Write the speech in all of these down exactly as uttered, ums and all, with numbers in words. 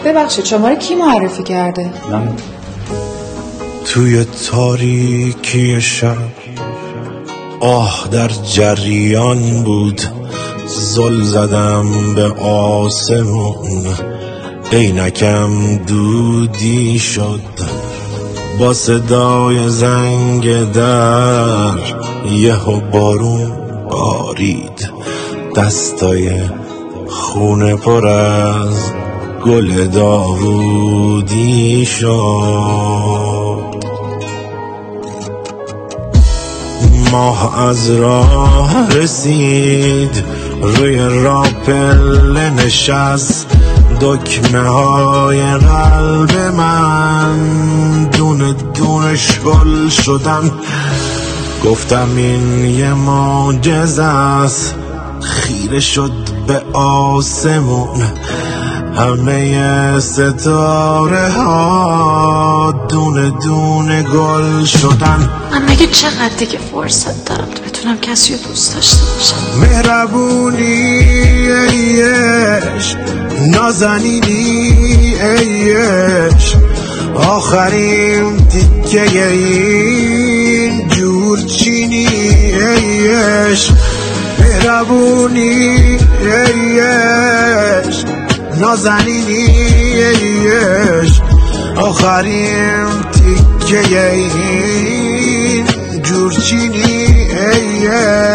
ببخشید شما رو کی معرفی کرده؟ من توی تاریکی شب آه در جریان بود، زل زدم به آسمون، عینکم دودی شد با صدای زنگ در، یهو بارون بارید، دستای خونه پر از گل داوودی شد. ماه از راه رسید، روی راپل نشست، دکمه های قلب من دونه دونه شل شدن. گفتم این یه معجزه است، خیره شد به آسمون، همه ستاره ها دونه دونه گل شدن. من مگه چقدر دیگه فرصت دارم تو بتونم کسی رو دوست داشته باشم؟ مهربونی ایش، نازنینی ایش، آخرین تیکه این جورچینی ایش. مهربونی ایش، نازنینی ایش، آخرین تیکه این جورچینی ایش.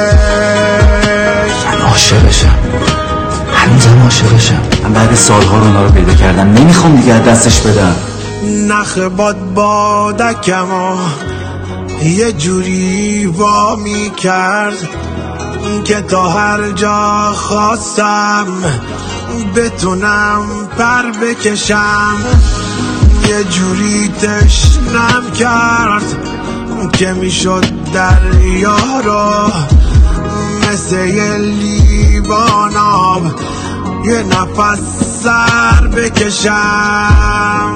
من عاشقشم، هنوزم عاشقشم. من بعد سالها رو اونا رو پیدا کردم، نمیخوام دیگه دستش بدم. نخ باد بادکمو یه جوری وا می کرد که تا هر جا خواستم بتونم پر بکشم. یه جوری تشنم کرد که میشد دریا رو مثل یه لیوان آب یه نفس سر بکشم.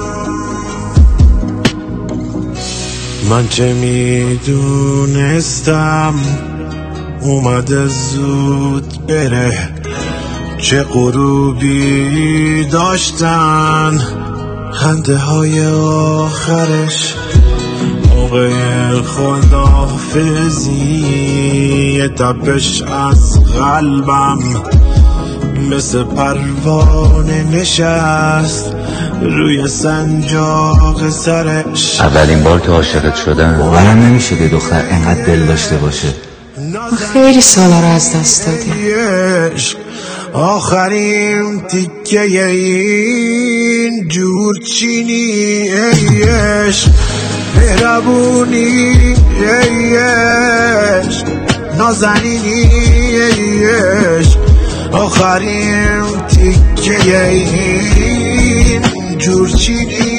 من چه میدونستم اومده زود بره، چه غروبی داشتن خنده های آخرش، موقع خداحافظی تپش از قلبم مثل پروانه نشست روی سنجاق سرش. اولین بار که عاشقت شدم باورم نمیشه که دختر انقدر دل داشته باشه. ما خیلی سالا رو از دست دادیم. آخرین تیکه این جورچینی ایش. مهربونی ایش، نازنینی ایش، آخرین تیکه این جورچینی